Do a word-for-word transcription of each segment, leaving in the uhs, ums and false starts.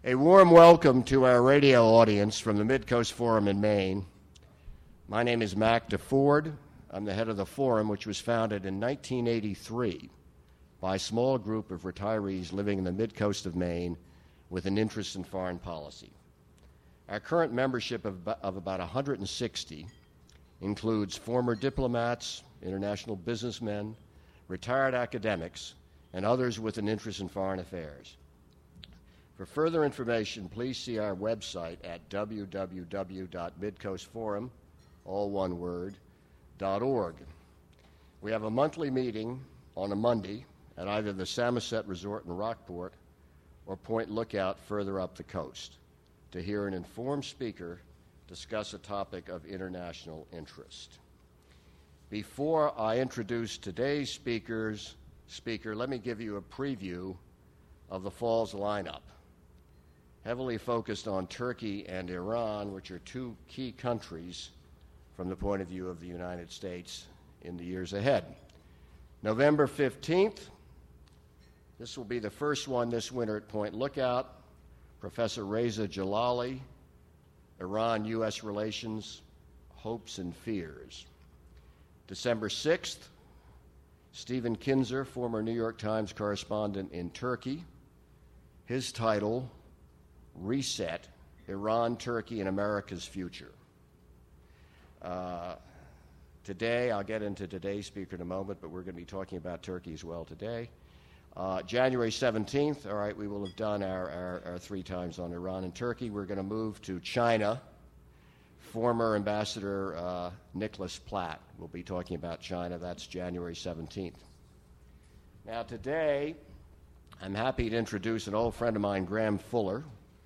A warm welcome to our radio audience from the Midcoast Forum in Maine. My name is Mac DeFord. I'm the head of the forum, which was founded in nineteen eighty-three by a small group of retirees living in the Midcoast of Maine with an interest in foreign policy. Our current membership of, of about one hundred sixty includes former diplomats, international businessmen, retired academics, and others with an interest in foreign affairs. For further information, please see our website at w w w dot midcoast forum, all one word, .org. We have a monthly meeting on a Monday at either the Samoset Resort in Rockport or Point Lookout further up the coast to hear an informed speaker discuss a topic of international interest. Before I introduce today's speakers, speaker, let me give you a preview of the fall's lineup. Heavily focused on Turkey and Iran, which are two key countries from the point of view of the United States in the years ahead. November fifteenth, this will be the first one this winter at Point Lookout. Professor Reza Jalali, Iran-U S Relations, Hopes and Fears. December sixth, Stephen Kinzer, former New York Times correspondent in Turkey. His title, Reset, Iran, Turkey, and America's Future. Uh, today, I'll get into today's speaker in a moment, but we're going to be talking about Turkey as well today. Uh, January seventeenth, all right, we will have done our, our, our three times on Iran and Turkey. We're going to move to China. Former Ambassador uh, Nicholas Platt will be talking about China. That's January seventeenth. Now today, I'm happy to introduce an old friend of mine, Graham Fuller.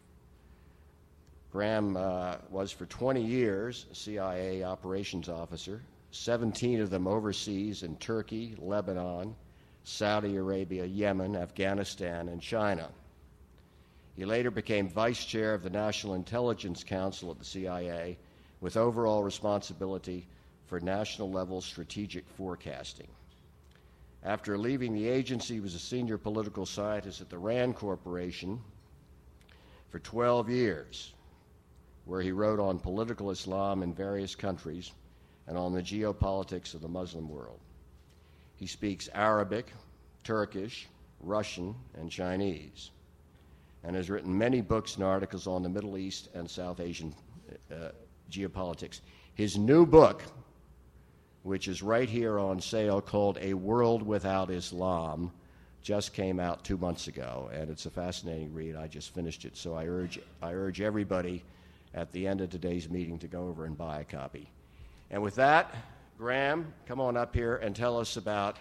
Graham uh, was for twenty years a C I A operations officer, seventeen of them overseas in Turkey, Lebanon, Saudi Arabia, Yemen, Afghanistan, and China. He later became vice chair of the National Intelligence Council at the C I A with overall responsibility for national-level strategic forecasting. After leaving the agency, he was a senior political scientist at the RAND Corporation for twelve years, where he wrote on political Islam in various countries and on the geopolitics of the Muslim world. He speaks Arabic, Turkish, Russian, and Chinese, and has written many books and articles on the Middle East and South Asian uh, geopolitics. His new book, which is right here on sale, called A World Without Islam, just came out two months ago, and it's a fascinating read. I just finished it, so I urge, I urge everybody at the end of today's meeting to go over and buy a copy. And with that, Graham, come on up here and tell us about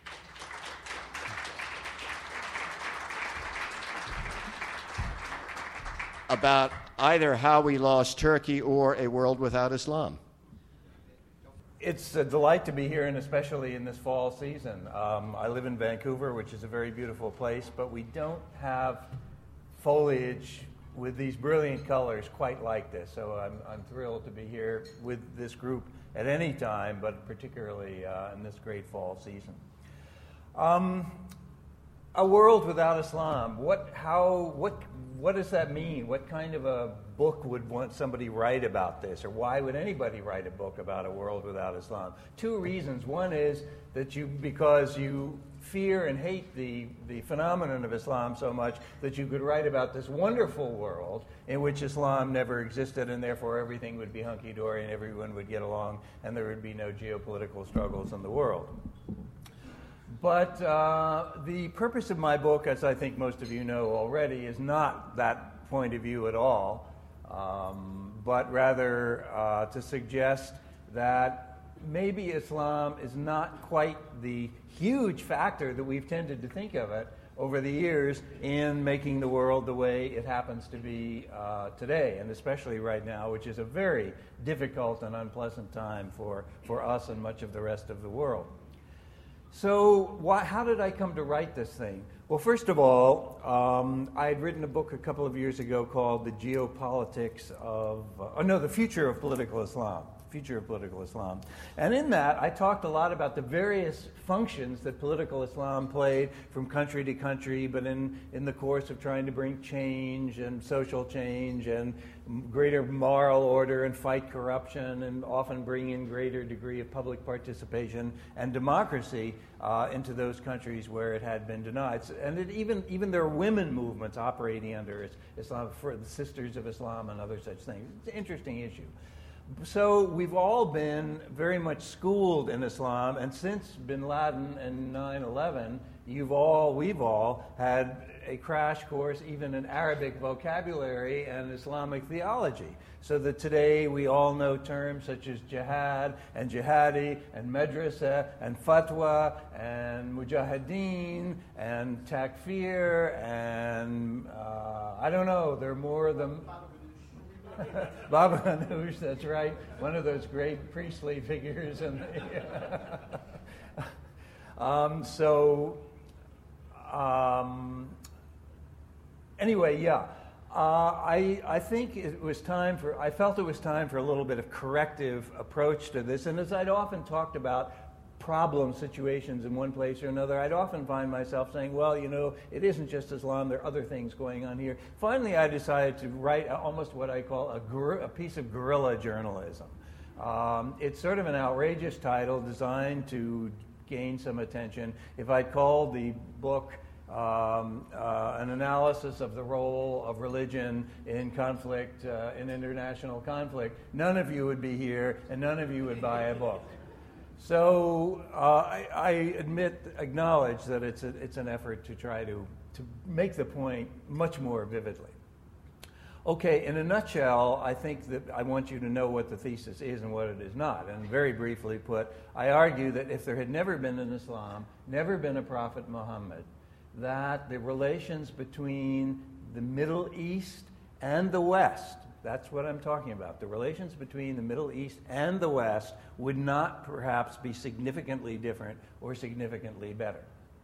about either how we lost Turkey or A World Without Islam. It's a delight to be here, and especially in this fall season. Um, I live in Vancouver, which is a very beautiful place, but we don't have foliage with these brilliant colors quite like this. So I'm, I'm thrilled to be here with this group at any time, but particularly uh, in this great fall season. Um, a world without Islam. What, how, what, what does that mean? What kind of a book would want somebody write about this, or why would anybody write a book about a world without Islam? Two reasons. One is that you, because you fear and hate the, the phenomenon of Islam so much that you could write about this wonderful world in which Islam never existed, and therefore everything would be hunky-dory and everyone would get along and there would be no geopolitical struggles in the world. But uh, the purpose of my book, as I think most of you know already, is not that point of view at all, um, but rather uh, to suggest that maybe Islam is not quite the huge factor that we've tended to think of it over the years in making the world the way it happens to be uh, today, and especially right now, which is a very difficult and unpleasant time for, for us and much of the rest of the world. So why, how did I come to write this thing? Well, first of all, um, I had written a book a couple of years ago called The Geopolitics of, uh, oh no, The Future of Political Islam. Future of Political Islam. And in that, I talked a lot about the various functions that political Islam played from country to country, but in, in the course of trying to bring change and social change and greater moral order and fight corruption and often bring in greater degree of public participation and democracy uh, into those countries where it had been denied. So, and it even, even there are women movements operating under Islam, for the Sisters of Islam and other such things. It's an interesting issue. So we've all been very much schooled in Islam, and since bin Laden and nine eleven, you've all, we've all had a crash course even in Arabic vocabulary and Islamic theology, so that today we all know terms such as jihad and jihadi and madrasa and fatwa and mujahideen and takfir and uh, I don't know, there are more of them. Baba Ganoush, that's right, one of those great priestly figures. In the, um, so, um, anyway, yeah, uh, I I think it was time for. I felt it was time for a little bit of corrective approach to this, and as I'd often talked about problem situations in one place or another, I'd often find myself saying, well, you know, it isn't just Islam, there are other things going on here. Finally, I decided to write almost what I call a, guer- a piece of guerrilla journalism. Um, it's sort of an outrageous title designed to gain some attention. If I'd called the book um, uh, an analysis of the role of religion in conflict, uh, in international conflict, none of you would be here and none of you would buy a book. So uh, I, I admit, acknowledge that it's a, it's an effort to try to, to make the point much more vividly. Okay, in a nutshell, I think that I want you to know what the thesis is and what it is not. And very briefly put, I argue that if there had never been an Islam, never been a Prophet Muhammad, that the relations between the Middle East and the West, that's what I'm talking about. The relations between the Middle East and the West would not perhaps be significantly different or significantly better.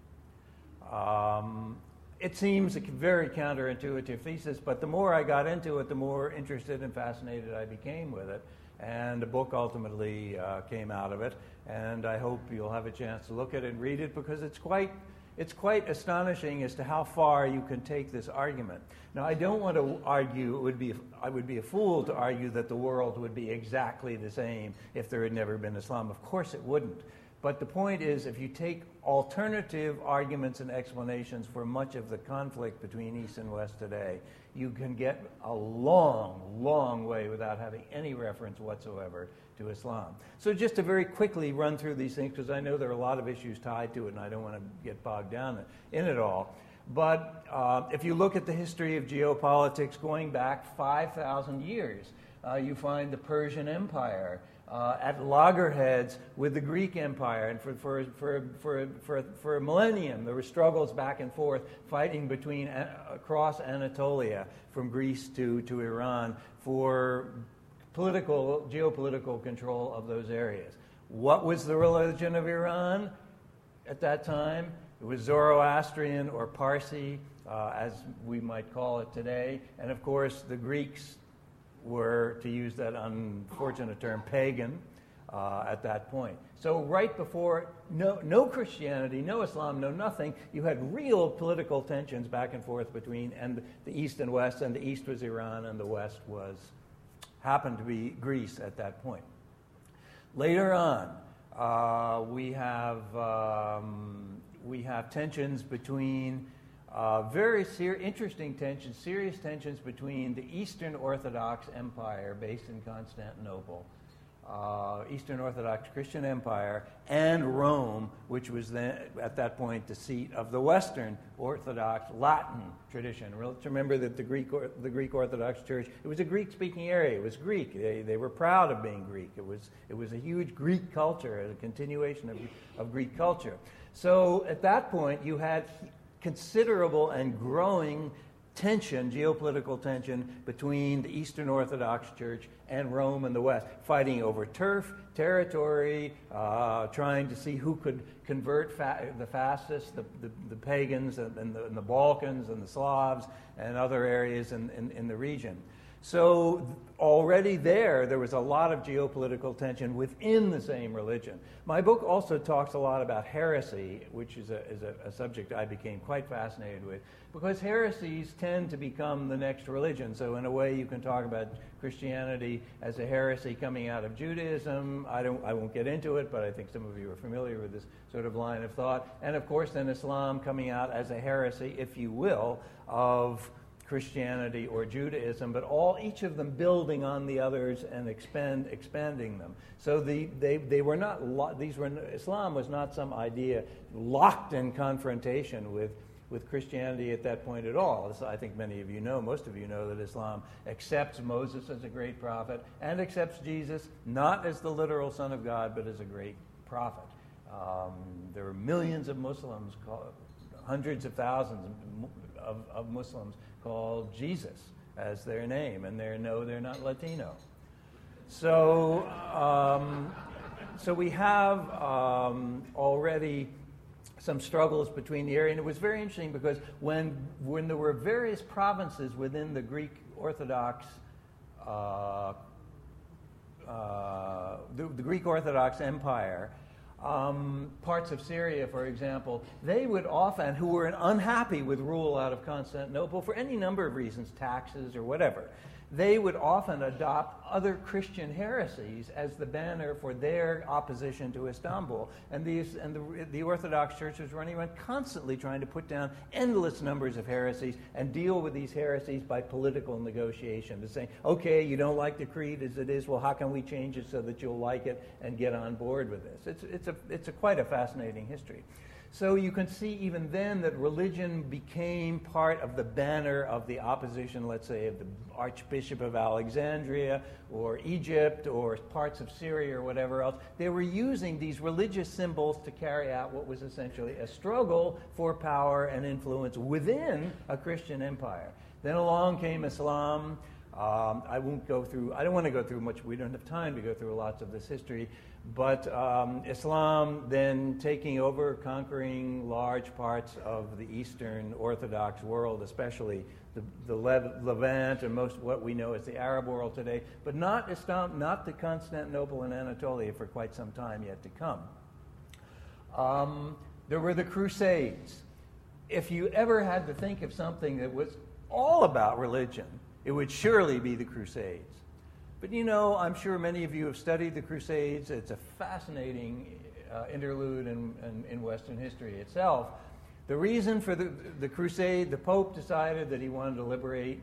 Um, it seems a very counterintuitive thesis, but the more I got into it, the more interested and fascinated I became with it. And a book ultimately uh, came out of it. And I hope you'll have a chance to look at it and read it, because it's quite It's quite astonishing as to how far you can take this argument. Now, I don't want to argue, it would be, I would be a fool to argue that the world would be exactly the same if there had never been Islam. Of course it wouldn't. But the point is, if you take alternative arguments and explanations for much of the conflict between East and West today, you can get a long, long way without having any reference whatsoever to Islam. So just to very quickly run through these things, because I know there are a lot of issues tied to it, and I don't want to get bogged down in it all. But uh, if you look at the history of geopolitics going back five thousand years, uh, you find the Persian Empire uh, at loggerheads with the Greek Empire. And for, for, for, for, for, for a millennium, there were struggles back and forth, fighting between uh, across Anatolia, from Greece to, to Iran, for political, geopolitical control of those areas. What was the religion of Iran at that time? It was Zoroastrian or Parsi, uh, as we might call it today. And of course, the Greeks were, to use that unfortunate term, pagan uh, at that point. So right before, no, no Christianity, no Islam, no nothing, you had real political tensions back and forth between and the East and West, and the East was Iran and the West was happened to be Greece at that point. Later on, uh, we have um, we have tensions between uh, very ser- interesting tensions, serious tensions between the Eastern Orthodox Empire based in Constantinople, uh, Eastern Orthodox Christian Empire, and Rome, which was then at that point the seat of the Western Orthodox Latin tradition. Remember that the Greek the Greek Orthodox Church, it was a Greek-speaking area. It was Greek. They, they were proud of being Greek. It was it was a huge Greek culture, a continuation of, of Greek culture. So at that point, you had considerable and growing tension, geopolitical tension, between the Eastern Orthodox Church and Rome and the West, fighting over turf, territory, uh, trying to see who could convert fa- the fastest, the, the, the pagans and, and, the, and the Balkans and the Slavs and other areas in, in, in the region. So already there, there was a lot of geopolitical tension within the same religion. My book also talks a lot about heresy, which is a, is a, a subject I became quite fascinated with, because heresies tend to become the next religion. So in a way, you can talk about Christianity as a heresy coming out of Judaism. I don't, I won't get into it, but I think some of you are familiar with this sort of line of thought. And of course, then Islam coming out as a heresy, if you will, of Christianity or Judaism, but all each of them building on the others and expand, expanding them. So the, they, they were not lo- these were Islam was not some idea locked in confrontation with with Christianity at that point at all. As I think many of you know, most of you know that Islam accepts Moses as a great prophet and accepts Jesus not as the literal Son of God, but as a great prophet. Um, there are millions of Muslims, called, hundreds of thousands of, of Muslims called Jesus as their name, and they no, they're not Latino. So, um, so we have um, already some struggles between the area, and it was very interesting because when when there were various provinces within the Greek Orthodox, uh, uh, the, the Greek Orthodox Empire. Um, parts of Syria, for example, they would often, who were unhappy with rule out of Constantinople for any number of reasons, taxes or whatever, they would often adopt other Christian heresies as the banner for their opposition to Istanbul. And, these, and the, the Orthodox churches running around constantly trying to put down endless numbers of heresies and deal with these heresies by political negotiation. To say, okay, you don't like the creed as it is, well, how can we change it so that you'll like it and get on board with this? It's, it's, a, it's a quite a fascinating history. So you can see even then that religion became part of the banner of the opposition, let's say, of the Archbishop of Alexandria or Egypt or parts of Syria or whatever else. They were using these religious symbols to carry out what was essentially a struggle for power and influence within a Christian empire. Then along came Islam. Um, I won't go through, I don't want to go through much, we don't have time to go through lots of this history, but um, Islam then taking over, conquering large parts of the Eastern Orthodox world, especially the, the Le- Levant and most what we know as the Arab world today, but not Islam, not the Constantinople and Anatolia for quite some time yet to come. Um, there were the Crusades. If you ever had to think of something that was all about religion, it would surely be the Crusades. But you know, I'm sure many of you have studied the Crusades. It's a fascinating uh, interlude in, in, in Western history itself. The reason for the, the Crusade, the Pope decided that he wanted to liberate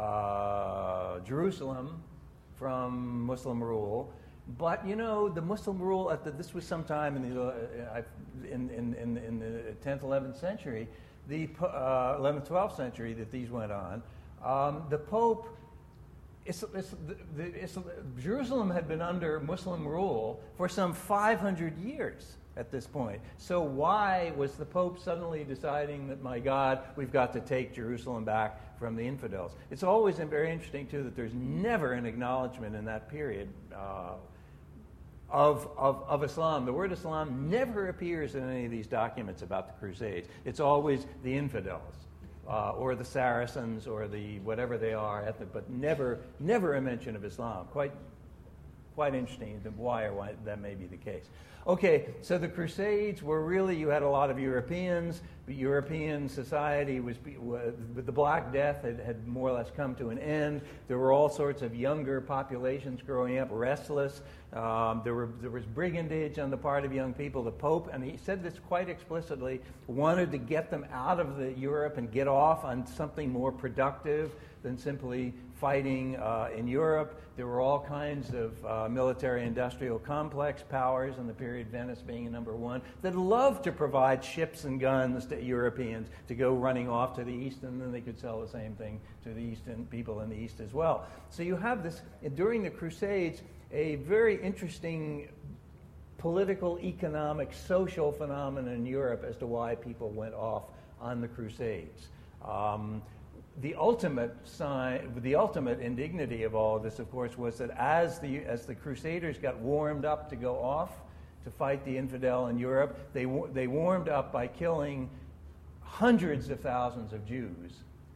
uh, Jerusalem from Muslim rule. But you know, the Muslim rule, at the, this was sometime in the, uh, in, in, in, in the tenth, eleventh century, the uh, eleventh, twelfth century that these went on. Um, the Pope, it's, it's, the, the, it's, Jerusalem had been under Muslim rule for some five hundred years at this point. So why was the Pope suddenly deciding that, my God, we've got to take Jerusalem back from the infidels? It's always been very interesting, too, that there's never an acknowledgement in that period uh, of, of, of Islam. The word Islam never appears in any of these documents about the Crusades. It's always the infidels. Uh, or the Saracens, or the whatever they are, ethnic, but never, never a mention of Islam. Quite, quite interesting. Why or why that may be the case. Okay, so the Crusades were really, you had a lot of Europeans. But European society was, with the Black Death, had, had more or less come to an end. There were all sorts of younger populations growing up, restless. Um, there, were, there was brigandage on the part of young people. The Pope, and he said this quite explicitly, wanted to get them out of the Europe and get off on something more productive than simply fighting uh, in Europe. There were all kinds of uh, military-industrial complex powers in the period, Venice being number one, that loved to provide ships and guns to Europeans to go running off to the east, and then they could sell the same thing to the eastern people in the east as well. So you have this, during the Crusades, a very interesting political, economic, social phenomenon in Europe as to why people went off on the Crusades. Um, The ultimate sign, the ultimate indignity of all of this, of course, was that as the as the Crusaders got warmed up to go off to fight the infidel in Europe, they they warmed up by killing hundreds of thousands of Jews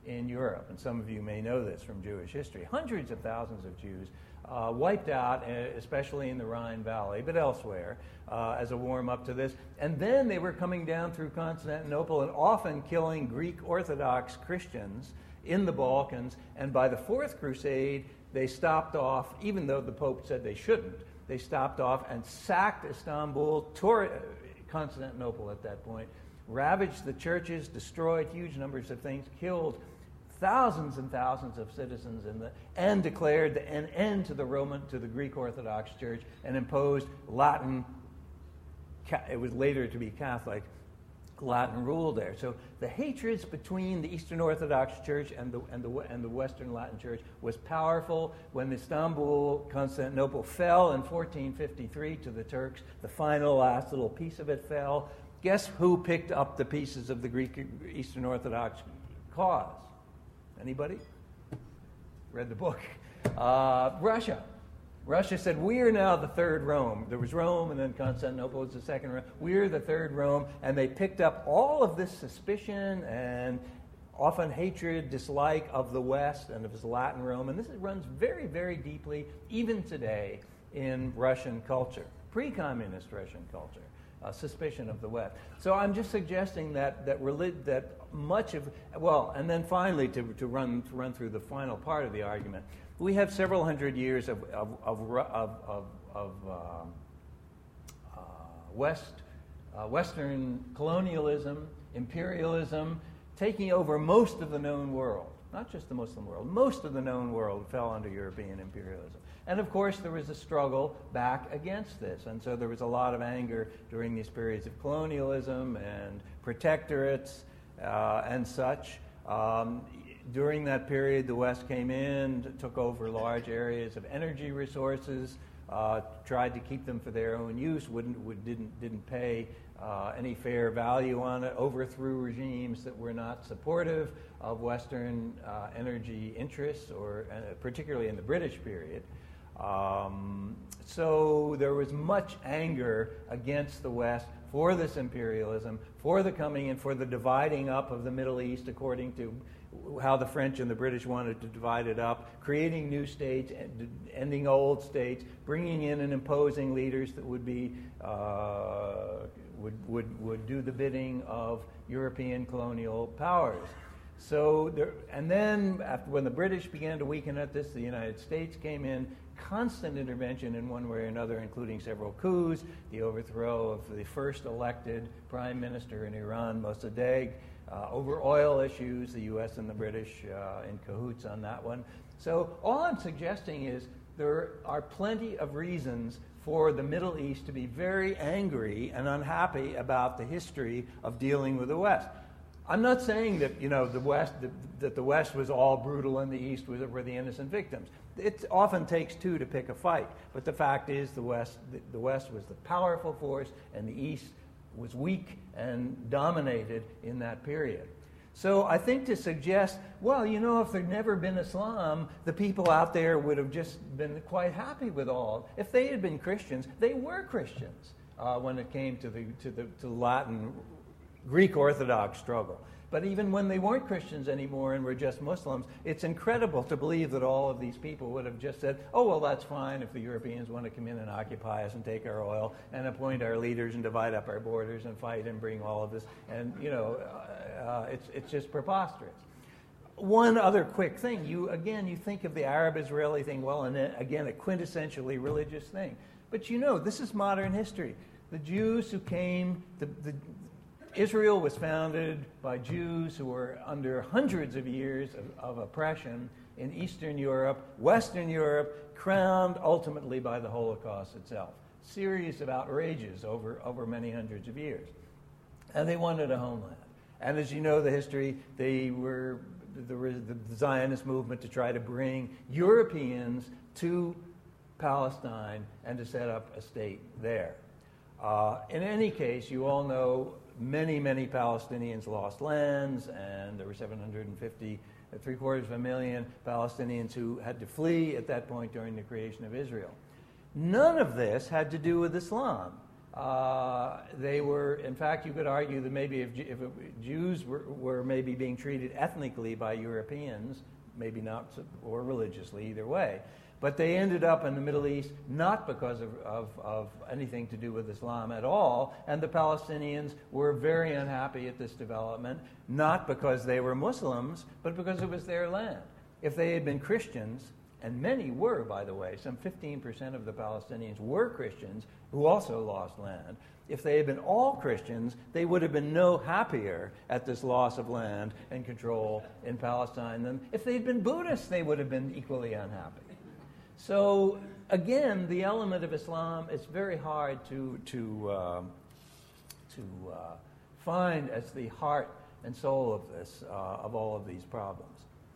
in Europe. And some of you may know this from Jewish history. Hundreds of thousands of Jews uh, wiped out, especially in the Rhine Valley, but elsewhere, uh, as a warm-up to this. And then they were coming down through Constantinople and often killing Greek Orthodox Christians in the Balkans. And by the Fourth Crusade, they stopped off, even though the Pope said they shouldn't, they stopped off and sacked Istanbul, tore Constantinople at that point, ravaged the churches, destroyed huge numbers of things, killed thousands and thousands of citizens in the, and declared an end to the Roman, to the Greek Orthodox Church, and imposed Latin, it was later to be Catholic, Latin rule there. So the hatreds between the Eastern Orthodox Church and the, and the, and the Western Latin Church was powerful. When Istanbul, Constantinople fell in fourteen fifty-three to the Turks, the final last little piece of it fell. Guess who picked up the pieces of the Greek Eastern Orthodox cause? Anybody? Read the book. Uh, Russia. Russia said, we are now the third Rome. There was Rome, and then Constantinople was the second Rome. We're the third Rome. And they picked up all of this suspicion and often hatred, dislike of the West and of his Latin Rome. And this runs very, very deeply, even today, in Russian culture, pre-communist Russian culture. Uh, suspicion of the West. So I'm just suggesting that that relig- that much of well, and then finally to to run to run through the final part of the argument, we have several hundred years of of of of, of, of uh, uh, West uh, Western colonialism, imperialism, taking over most of the known world. Not just the Muslim world. Most of the known world fell under European imperialism. And of course, there was a struggle back against this. And so there was a lot of anger during these periods of colonialism and protectorates uh, and such. Um, during that period, the West came in, took over large areas of energy resources, uh, tried to keep them for their own use, wouldn't, would, didn't, didn't pay uh, any fair value on it, overthrew regimes that were not supportive of Western uh, energy interests, or uh, particularly in the British period. Um, so there was much anger against the West for this imperialism, for the coming in, for the dividing up of the Middle East according to how the French and the British wanted to divide it up, creating new states, ending old states, bringing in and imposing leaders that would be uh, would would would do the bidding of European colonial powers. So there, and then after, when the British began to weaken at this, the United States came in. Constant intervention in one way or another, including several coups, the overthrow of the first elected prime minister in Iran, Mossadegh, uh, over oil issues, the U S and the British uh, in cahoots on that one. So all I'm suggesting is there are plenty of reasons for the Middle East to be very angry and unhappy about the history of dealing with the West. I'm not saying that, you know, the West, that, that the West was all brutal and the East was, were the innocent victims. It often takes two to pick a fight, but the fact is the West, the, the West was the powerful force and the East was weak and dominated in that period. So I think to suggest, well, you know, if there'd never been Islam, the people out there would have just been quite happy with all. If they had been Christians, they were Christians uh, when it came to the to the to Latin Greek Orthodox struggle. But even when they weren't Christians anymore and were just Muslims, it's incredible to believe that all of these people would have just said, oh, well, that's fine if the Europeans want to come in and occupy us and take our oil and appoint our leaders and divide up our borders and fight and bring all of this. And, you know, uh, it's, it's just preposterous. One other quick thing. You, again, you think of the Arab-Israeli thing, well, and again, a quintessentially religious thing. But, you know, this is modern history. The Jews who came, the, the Israel was founded by Jews who were under hundreds of years of, of oppression in Eastern Europe, Western Europe, crowned ultimately by the Holocaust itself. Series of outrages over, over many hundreds of years. And they wanted a homeland. And as you know the history, they were the, the Zionist movement to try to bring Europeans to Palestine and to set up a state there. Uh, in any case, you all know many, many Palestinians lost lands, and there were seven hundred fifty, three quarters of a million Palestinians who had to flee at that point during the creation of Israel. None of this had to do with Islam. Uh, they were, in fact, you could argue that maybe if, if it, Jews were, were maybe being treated ethnically by Europeans, maybe not, or religiously, either way. But they ended up in the Middle East not because of, of, of anything to do with Islam at all, and the Palestinians were very unhappy at this development, not because they were Muslims, but because it was their land. If they had been Christians, and many were, by the way, some fifteen percent of the Palestinians were Christians who also lost land. If they had been all Christians, they would have been no happier at this loss of land and control in Palestine than if they had been Buddhists, they would have been equally unhappy. So, again, the element of Islam is very hard to, to, uh, to uh, find as the heart and soul of this, uh, of all of these problems.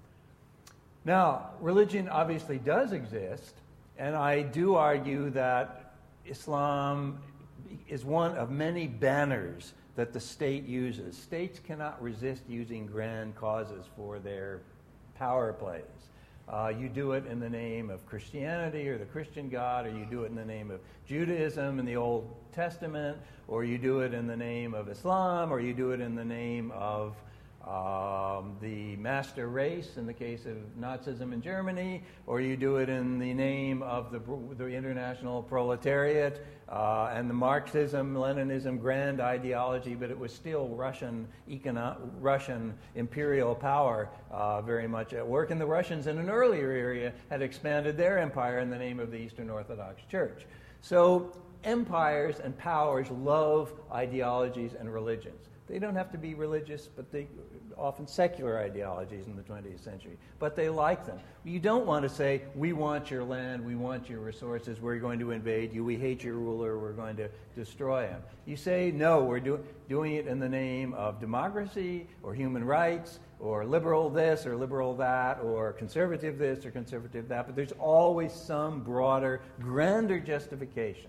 Now, religion obviously does exist, and I do argue that Islam is one of many banners that the state uses. States cannot resist using grand causes for their power plays. Uh, you do it in the name of Christianity or the Christian God, or you do it in the name of Judaism in the Old Testament, or you do it in the name of Islam, or you do it in the name of Um, the master race in the case of Nazism in Germany, or you do it in the name of the, the international proletariat uh, and the Marxism, Leninism grand ideology, but it was still Russian econo- Russian imperial power uh, very much at work. And the Russians in an earlier area had expanded their empire in the name of the Eastern Orthodox Church. So empires and powers love ideologies and religions. They don't have to be religious, but they often secular ideologies in the twentieth century. But they like them. You don't want to say, we want your land, we want your resources, we're going to invade you, we hate your ruler, we're going to destroy him. You say, no, we're do- doing it in the name of democracy or human rights or liberal this or liberal that or conservative this or conservative that. But there's always some broader, grander justification,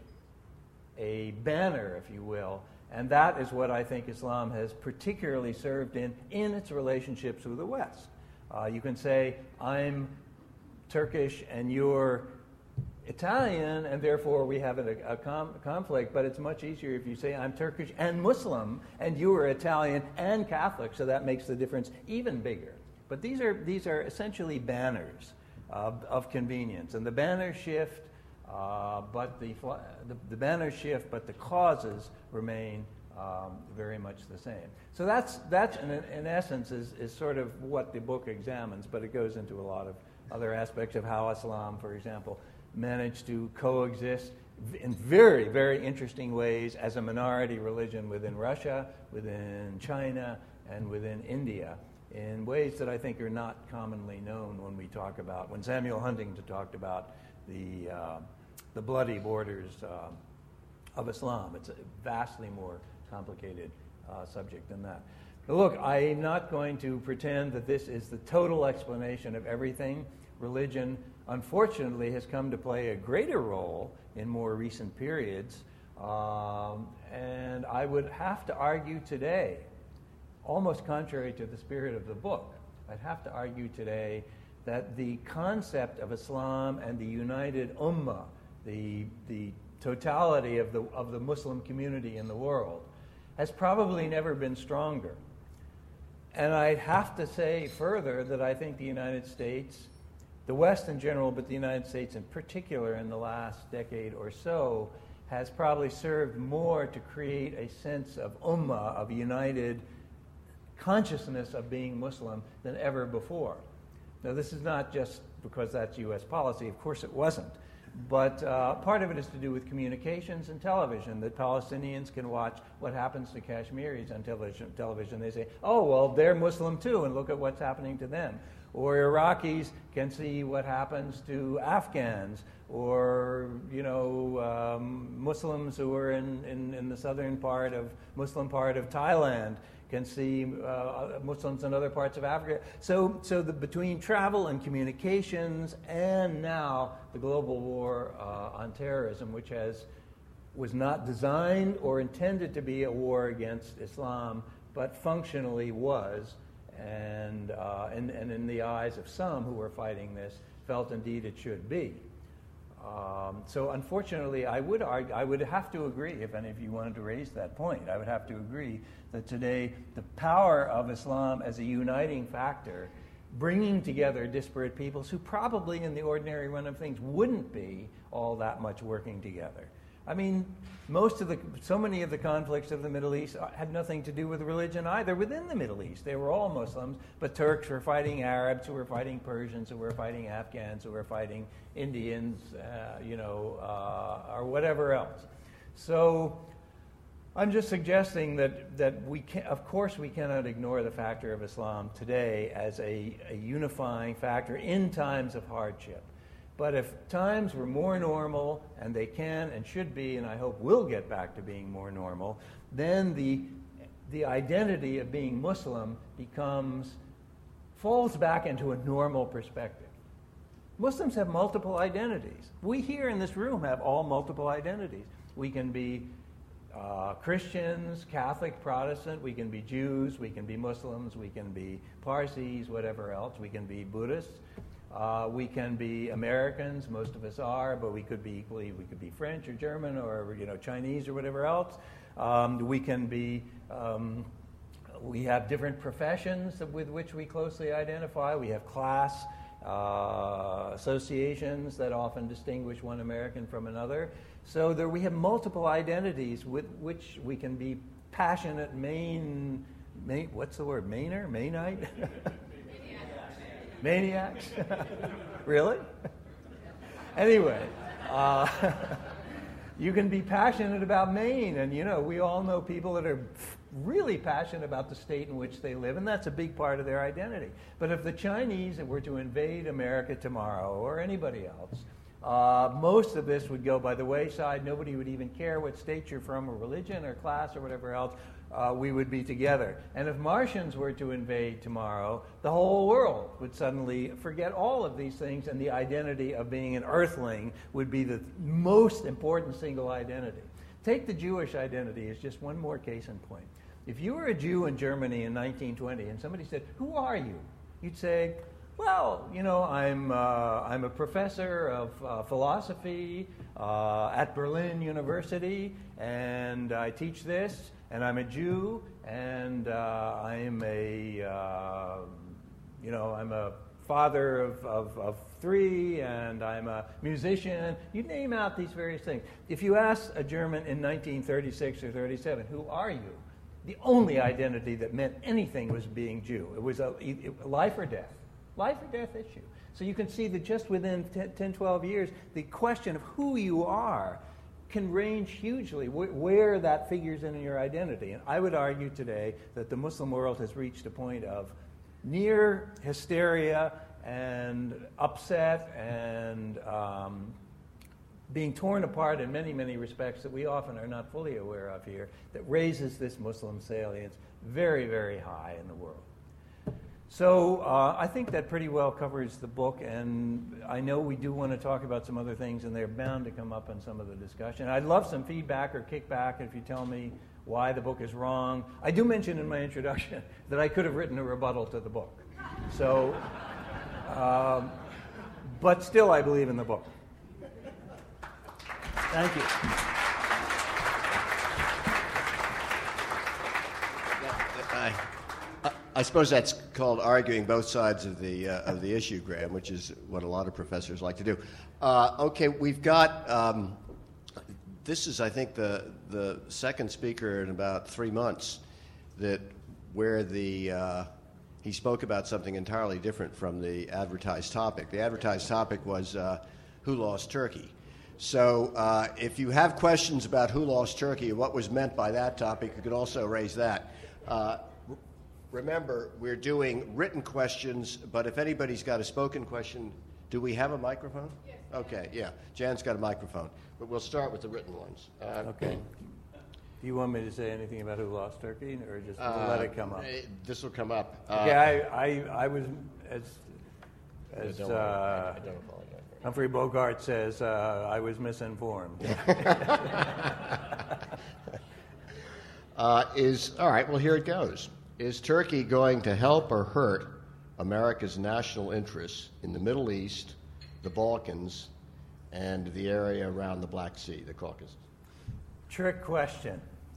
a banner, if you will. And that is what I think Islam has particularly served in, in its relationships with the West. Uh, you can say, I'm Turkish and you're Italian, and therefore we have a, a com- conflict, but it's much easier if you say, I'm Turkish and Muslim, and you are Italian and Catholic, so that makes the difference even bigger. But these are, these are essentially banners of, of convenience, and the banners shift, Uh, but the, the the banners shift, but the causes remain um, very much the same. So that's that's in, in essence is, is sort of what the book examines, but it goes into a lot of other aspects of how Islam, for example, managed to coexist in very, very interesting ways as a minority religion within Russia, within China, and within India, in ways that I think are not commonly known when we talk about, when Samuel Huntington talked about the uh, the bloody borders uh, of Islam. It's a vastly more complicated uh, subject than that. But look, I'm not going to pretend that this is the total explanation of everything. Religion, unfortunately, has come to play a greater role in more recent periods. Um, and I would have to argue today, almost contrary to the spirit of the book, I'd have to argue today that the concept of Islam and the united ummah, the the totality of the of the Muslim community in the world, has probably never been stronger. And I'd have to say further that I think the United States, the West in general, but the United States in particular in the last decade or so, has probably served more to create a sense of ummah, of united consciousness of being Muslim than ever before. Now, this is not just because that's U S policy. Of course it wasn't. But uh, part of it is to do with communications and television, that Palestinians can watch what happens to Kashmiris on television. television. They say, oh, well, they're Muslim too, and look at what's happening to them. Or Iraqis can see what happens to Afghans, or, you know, um, Muslims who are in, in, in the southern part of, Muslim part of Thailand can see uh, Muslims in other parts of Africa. So, so the, between travel and communications and now the global war uh, on terrorism, which has was not designed or intended to be a war against Islam, but functionally was, and, uh, and, and in the eyes of some who were fighting this, felt indeed it should be. Um, so unfortunately, I would argue, I would have to agree, if any of you wanted to raise that point, I would have to agree that today the power of Islam as a uniting factor, bringing together disparate peoples who probably in the ordinary run of things wouldn't be all that much working together. I mean, most of the, so many of the conflicts of the Middle East had nothing to do with religion either within the Middle East. They were all Muslims, but Turks were fighting Arabs, who were fighting Persians, who were fighting Afghans, who were fighting Indians, uh, you know, uh, or whatever else. So I'm just suggesting that, that we can, of course we cannot ignore the factor of Islam today as a, a unifying factor in times of hardship. But if times were more normal, and they can and should be, and I hope will get back to being more normal, then the, the identity of being Muslim becomes, falls back into a normal perspective. Muslims have multiple identities. We here in this room have all multiple identities. We can be uh, Christians, Catholic, Protestant, we can be Jews, we can be Muslims, we can be Parsis, whatever else, we can be Buddhists. Uh, we can be Americans, most of us are, but we could be equally, we could be French or German or, you know, Chinese or whatever else. Um, we can be, um, we have different professions with which we closely identify. We have class uh, associations that often distinguish one American from another. So there we have multiple identities with which we can be passionate Maine, Maine what's the word, Mainer, Mainite? Maniacs? Really? Anyway, uh, you can be passionate about Maine, and you know, we all know people that are really passionate about the state in which they live, and that's a big part of their identity. But if the Chinese were to invade America tomorrow, or anybody else, uh, most of this would go by the wayside. Nobody would even care what state you're from, or religion, or class, or whatever else. Uh, we would be together. And if Martians were to invade tomorrow, the whole world would suddenly forget all of these things, and the identity of being an earthling would be the most important single identity. Take the Jewish identity as just one more case in point. If you were a Jew in Germany in nineteen twenty and somebody said, "Who are you?" You'd say, "Well, you know, I'm uh, I'm a professor of uh, philosophy uh, at Berlin University, and I teach this, and I'm a Jew, and uh, I'm a uh, you know I'm a father of, of, of three, and I'm a musician." You name out these various things. If you ask a German in nineteen thirty-six or thirty-seven, "Who are you?" the only identity that meant anything was being Jew. It was a, a life or death. Life or death issue. So you can see that just within ten, twelve years, the question of who you are can range hugely, wh- where that figures in your identity. And I would argue today that the Muslim world has reached a point of near hysteria and upset and um, being torn apart in many, many respects that we often are not fully aware of here, that raises this Muslim salience very, very high in the world. So uh, I think that pretty well covers the book, and I know we do want to talk about some other things, and they're bound to come up in some of the discussion. I'd love some feedback or kickback if you tell me why the book is wrong. I do mention in my introduction that I could have written a rebuttal to the book. So, um, but still I believe in the book. Thank you. I, I suppose that's called arguing both sides of the uh, of the issue, Graham, which is what a lot of professors like to do. Uh, okay, we've got. Um, this is, I think, the the second speaker in about three months that where the uh, he spoke about something entirely different from the advertised topic. The advertised topic was uh, who lost Turkey. So uh, if you have questions about who lost Turkey and what was meant by that topic, you could also raise that. Uh, r- remember, we're doing written questions, but if anybody's got a spoken question, do we have a microphone? Yes. Okay, yeah. Jan's got a microphone. But we'll start with the written ones. Uh, okay. Do you want me to say anything about who lost Turkey, or just uh, let it come up? This will come up. Uh, okay, I, I, I was, as, as don't uh, I don't apologize. Humphrey Bogart says, uh, I was misinformed. uh, is all right, well, here it goes. Is Turkey going to help or hurt America's national interests in the Middle East, the Balkans, and the area around the Black Sea, the Caucasus? Trick question.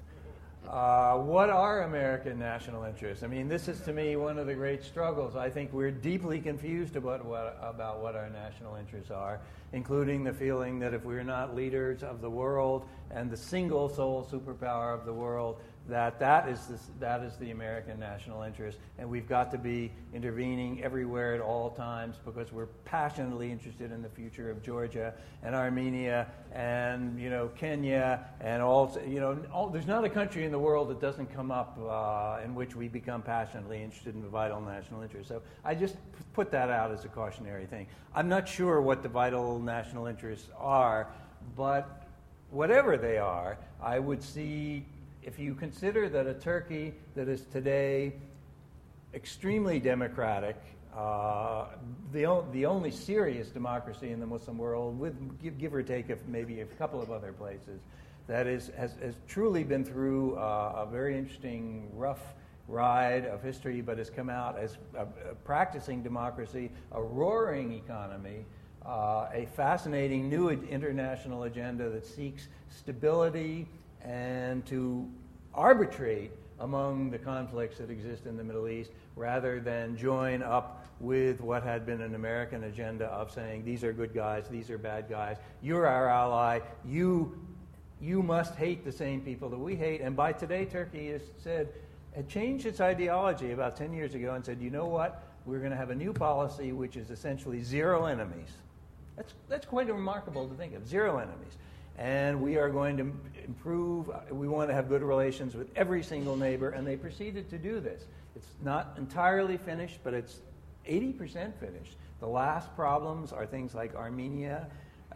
Uh, what are American national interests? I mean, this is to me one of the great struggles. I think we're deeply confused about what, about what our national interests are, including the feeling that if we're not leaders of the world and the single sole superpower of the world, that that is, the, that is the American national interest, and we've got to be intervening everywhere at all times because we're passionately interested in the future of Georgia and Armenia and, you know, Kenya and all, you know, all, there's not a country in the world that doesn't come up uh, in which we become passionately interested in the vital national interest. So I just put that out as a cautionary thing. I'm not sure what the vital national interests are, but whatever they are, I would see, if you consider that a Turkey that is today extremely democratic, uh, the, o- the only serious democracy in the Muslim world, with give, give or take of maybe a couple of other places, that is, has, has truly been through uh, a very interesting, rough ride of history, but has come out as a, a practicing democracy, a roaring economy, uh, a fascinating new international agenda that seeks stability and to arbitrate among the conflicts that exist in the Middle East rather than join up with what had been an American agenda of saying these are good guys, these are bad guys, you're our ally, you, you must hate the same people that we hate. And by today, Turkey has said, had changed its ideology about ten years ago and said, you know what, we're going to have a new policy which is essentially zero enemies. That's, that's quite remarkable to think of, zero enemies. And we are going to improve, we want to have good relations with every single neighbor, and they proceeded to do this. It's not entirely finished, but it's eighty percent finished. The last problems are things like Armenia,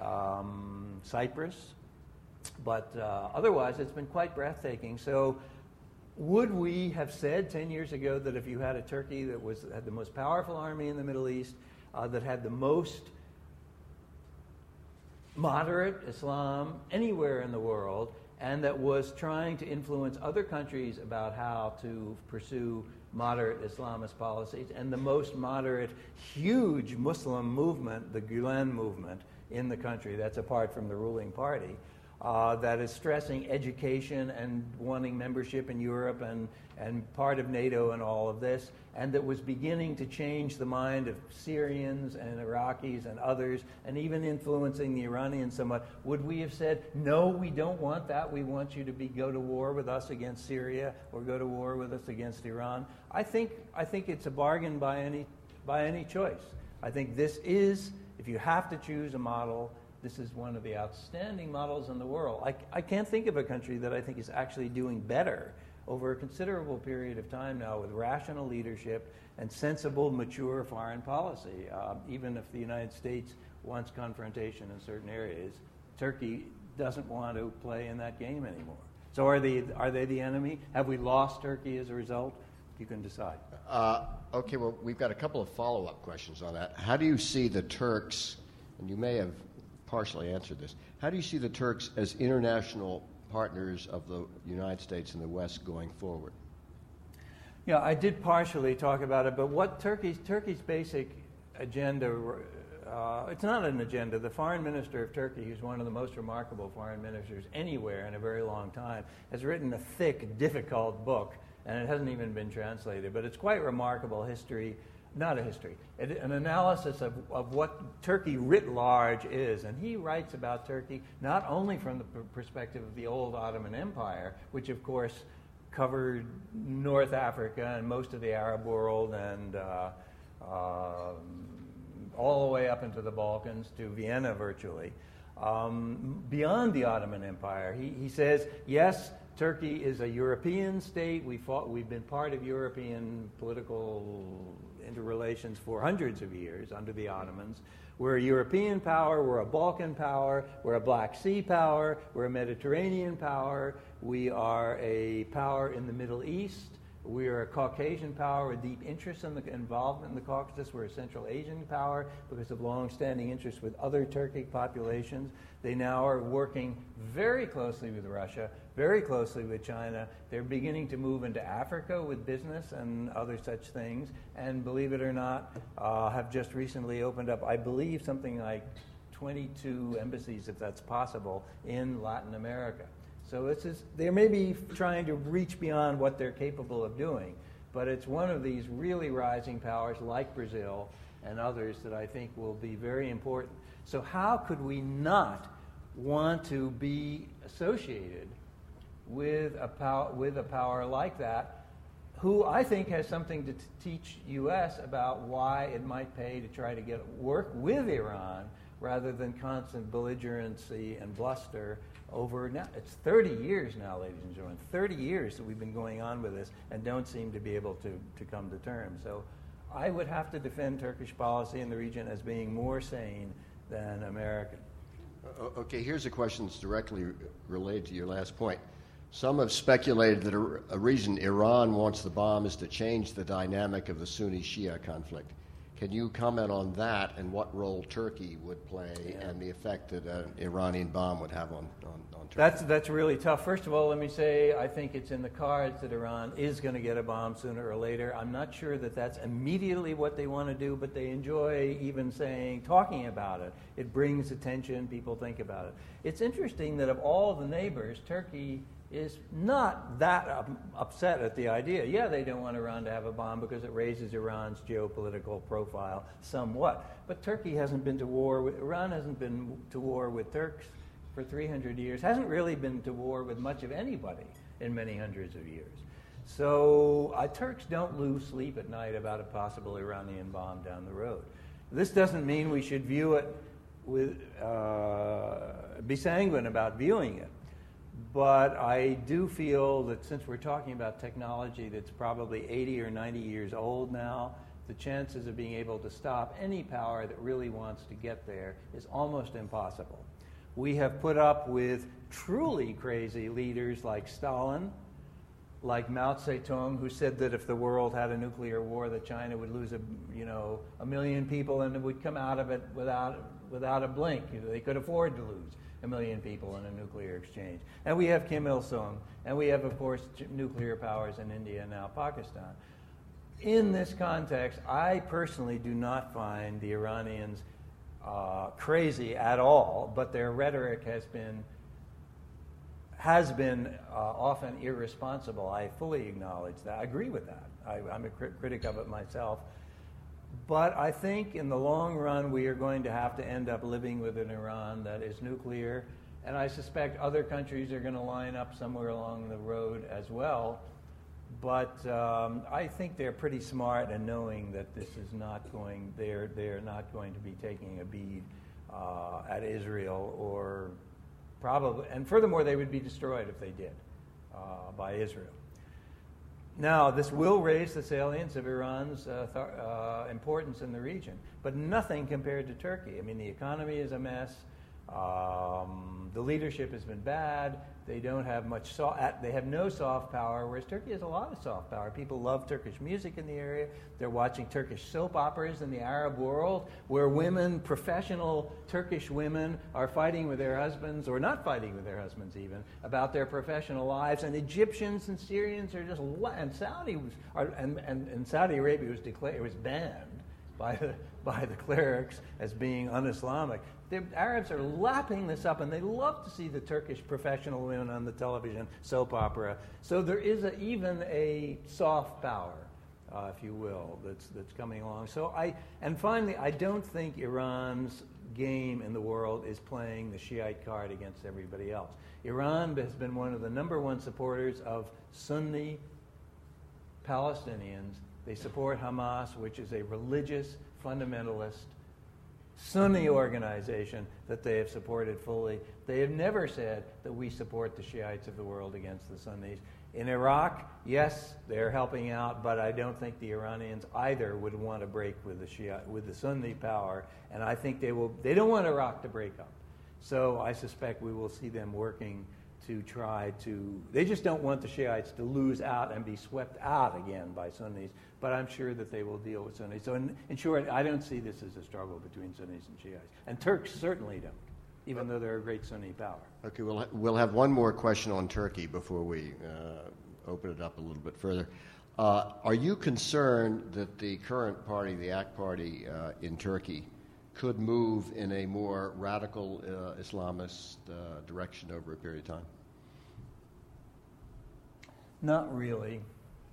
um, Cyprus, but uh, otherwise it's been quite breathtaking. So would we have said ten years ago that if you had a Turkey that was had the most powerful army in the Middle East, uh, that had the most moderate Islam anywhere in the world, and that was trying to influence other countries about how to pursue moderate Islamist policies, and the most moderate, huge Muslim movement, the Gulen movement, in the country, that's apart from the ruling party, uh, that is stressing education and wanting membership in Europe and, and part of NATO and all of this, and that was beginning to change the mind of Syrians and Iraqis and others, and even influencing the Iranians somewhat. Would we have said, no, we don't want that, we want you to be go to war with us against Syria or go to war with us against Iran? I think, I think it's a bargain by any, by any choice. I think this is, if you have to choose a model, this is one of the outstanding models in the world. I, I can't think of a country that I think is actually doing better over a considerable period of time now with rational leadership and sensible, mature foreign policy. Uh, even if the United States wants confrontation in certain areas, Turkey doesn't want to play in that game anymore. So are they, are they the enemy? Have we lost Turkey as a result? You can decide. Uh, okay, well, we've got a couple of follow-up questions on that. How do you see the Turks, and you may have partially answered this, how do you see the Turks as international partners of the United States and the West going forward? Yeah, I did partially talk about it, but what Turkey's, Turkey's basic agenda, uh, it's not an agenda. The foreign minister of Turkey, who's one of the most remarkable foreign ministers anywhere in a very long time, has written a thick, difficult book, and it hasn't even been translated, but it's quite remarkable history, not a history, an analysis of, of what Turkey writ large is. And he writes about Turkey not only from the perspective of the old Ottoman Empire, which of course covered North Africa and most of the Arab world and uh, uh, all the way up into the Balkans to Vienna virtually. Um, beyond the Ottoman Empire, he, he says, yes, Turkey is a European state. We fought, we've been part of European political interrelations for hundreds of years under the Ottomans. We're a European power, we're a Balkan power, we're a Black Sea power, we're a Mediterranean power, we are a power in the Middle East, we are a Caucasian power with deep interest in the involvement in the Caucasus. We're a Central Asian power because of long-standing interests with other Turkic populations. They now are working very closely with Russia, very closely with China. They're beginning to move into Africa with business and other such things. And believe it or not, uh, have just recently opened up, I believe, something like twenty-two embassies, if that's possible, in Latin America. So it's just, they may be trying to reach beyond what they're capable of doing, but it's one of these really rising powers like Brazil and others that I think will be very important. So how could we not want to be associated with a power, with a power like that, who I think has something to t- teach U S about why it might pay to try to get work with Iran rather than constant belligerency and bluster over now. It's thirty years now, ladies and gentlemen, thirty years that we've been going on with this and don't seem to be able to, to come to terms. So I would have to defend Turkish policy in the region as being more sane than American. Okay, here's a question that's directly related to your last point. Some have speculated that a, a reason Iran wants the bomb is to change the dynamic of the Sunni-Shia conflict. Can you comment on that and what role Turkey would play yeah. and the effect that an Iranian bomb would have on, on, on Turkey? That's, that's really tough. First of all, let me say I think it's in the cards that Iran is going to get a bomb sooner or later. I'm not sure that that's immediately what they want to do, but they enjoy even saying, talking about it. It brings attention. People think about it. It's interesting that of all the neighbors, Turkey is not that um, upset at the idea. Yeah, they don't want Iran to have a bomb because it raises Iran's geopolitical profile somewhat. But Turkey hasn't been to war with, Iran hasn't been to war with Turks for three hundred years, hasn't really been to war with much of anybody in many hundreds of years. So uh, Turks don't lose sleep at night about a possible Iranian bomb down the road. This doesn't mean we should view it with, uh, be sanguine about viewing it. But I do feel that since we're talking about technology that's probably eighty or ninety years old now, the chances of being able to stop any power that really wants to get there is almost impossible. We have put up with truly crazy leaders like Stalin, like Mao Zedong, who said that if the world had a nuclear war, that China would lose a, you know, a million people and it would come out of it without, without a blink. You know, they could afford to lose a million people in a nuclear exchange. And we have Kim Il-sung, and we have, of course, nuclear powers in India and now Pakistan. In this context, I personally do not find the Iranians uh, crazy at all, but their rhetoric has been has been uh, often irresponsible. I fully acknowledge that. I agree with that. I, I'm a crit- critic of it myself. But I think in the long run, we are going to have to end up living with an Iran that is nuclear. And I suspect other countries are going to line up somewhere along the road as well. But um, I think they're pretty smart in knowing that this is not going, they're, they're not going to be taking a bead uh, at Israel or probably, and furthermore, they would be destroyed if they did uh, by Israel. Now, this will raise the salience of Iran's uh, th- uh, importance in the region, but nothing compared to Turkey. I mean, the economy is a mess. Um, the leadership has been bad. They don't have much. So- they have no soft power, whereas Turkey has a lot of soft power. People love Turkish music in the area. They're watching Turkish soap operas in the Arab world, where women, professional Turkish women, are fighting with their husbands, or not fighting with their husbands even, about their professional lives. And Egyptians and Syrians are just, and Saudi was, are, and, and, and Saudi Arabia was declared, it was banned by the by the clerics as being un-Islamic. The Arabs are lapping this up, and they love to see the Turkish professional women on the television soap opera. So there is a, even a soft power, uh, if you will, that's that's coming along. So I and finally, I don't think Iran's game in the world is playing the Shiite card against everybody else. Iran has been one of the number one supporters of Sunni Palestinians. They support Hamas, which is a religious fundamentalist Sunni organization that they have supported fully. They have never said that we support the Shiites of the world against the Sunnis. In Iraq, yes, they're helping out, but I don't think the Iranians either would want to break with the Shia, with the Sunni power, and I think they will. They don't want Iraq to break up. So I suspect we will see them working to try to. They just don't want the Shiites to lose out and be swept out again by Sunnis. But I'm sure that they will deal with Sunnis. So in, in short, I don't see this as a struggle between Sunnis and Shiites. And Turks certainly don't, even though they're a great Sunni power. Okay, we'll, ha- we'll have one more question on Turkey before we uh, open it up a little bit further. Uh, are you concerned that the current party, the A K Party uh, in Turkey, could move in a more radical uh, Islamist uh, direction over a period of time? Not really.